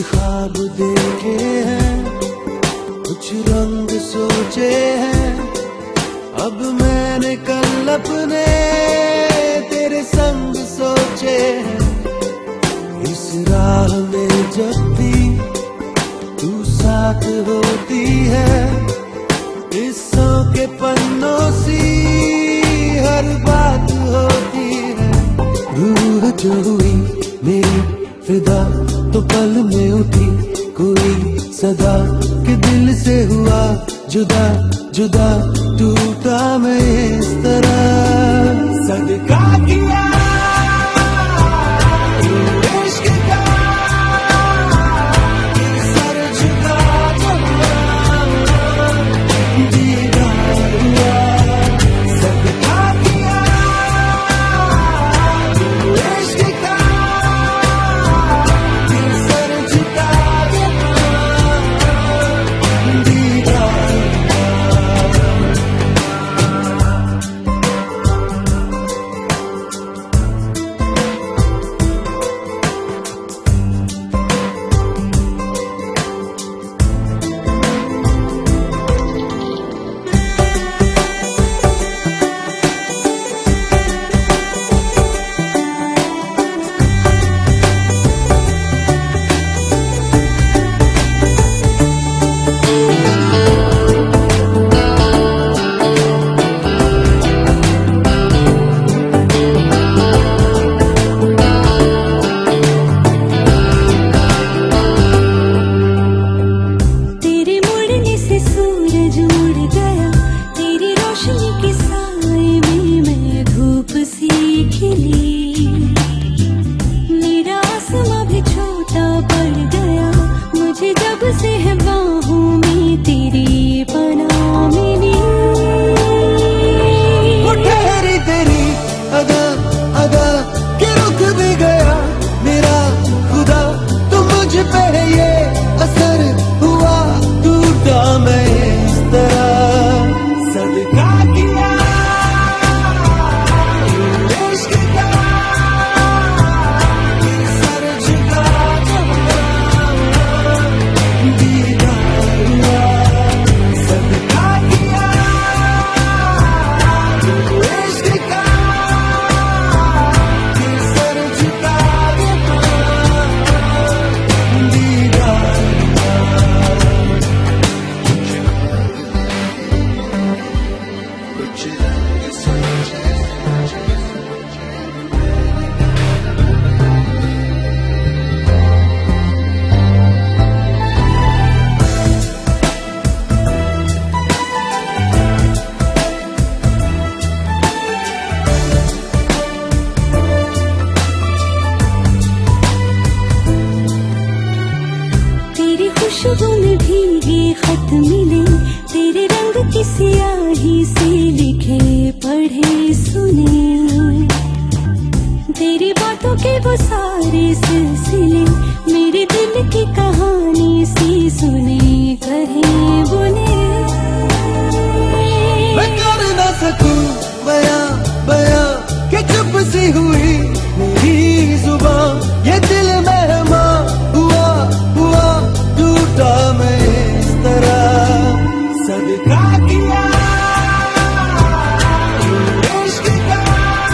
ख्वाब देखे हैं, कुछ रंग सोचे हैं, अब मैंने कल अपने तेरे संग सोचे हैं। इस राह में जब भी तू साथ होती है, किस्सों के पन्नों सी हर बात होती है। रूह जो हुई मेरी फिदा तो पल में उठी कोई सदा के दिल से हुआ जुदा जुदा, टूटा मैं इस तरह। सदका किया इश्क का, सर झुका दीदार हुआ। सदका किया इश्क का, सर झुका दीदार। मेरा आसमां भी छोटा पड़ गया, मुझे जब से है बाहों में तेरी पनाह मिली। वो ठहरी तेरी अदा अदा के रुक भी गया मेरा खुदा, तो मुझ पे ये असर हुआ, टूटा मैं इस तरह। सदका किया खुशबू में भीगे खत मिले, तेरे रंग की स्याही से लिखे पढ़े सुने, तेरी बातों के वो सारे सिलसिले मेरे दिल की कहानी सी सुने कहे बुने। मैं कर ना सकूं बयां बयां के चुप सी हुई मेरी जुबान, ये दिल मेहमा हुआ हुआ, टूटा मैं इस तरह। सदका किया इश्क का,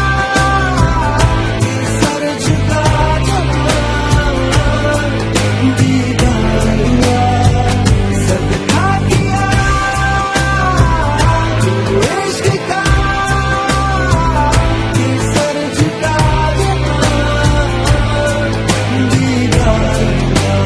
सर झुका दीदार हुआ। सदका किया इश्क का, सर झुका दीदार हुआ।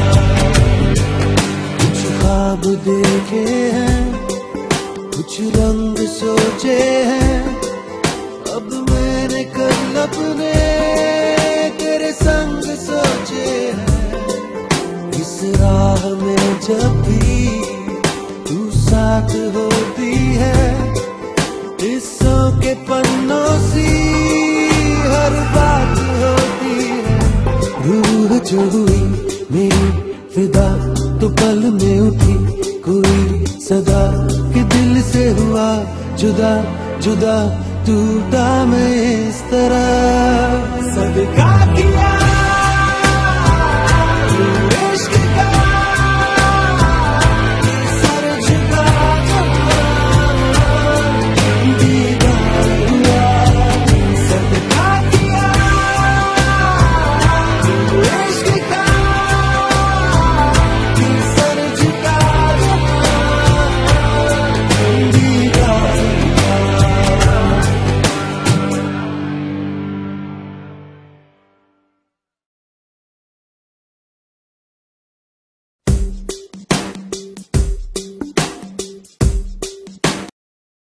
ख्वाब देखे हैं, कुछ रंग सोचे हैं, अब मैंने कल अपने तेरे संग सोचे हैं। इस राह में जब भी तू साथ होती है, किस्सों के पन्नों सी हर बात होती है। रूह जो हुई मेरी फिदा तो पल में उठी कोई सदा के दिल से हुआ जुदा जुदा, टूटा मैं इस तरह। सदका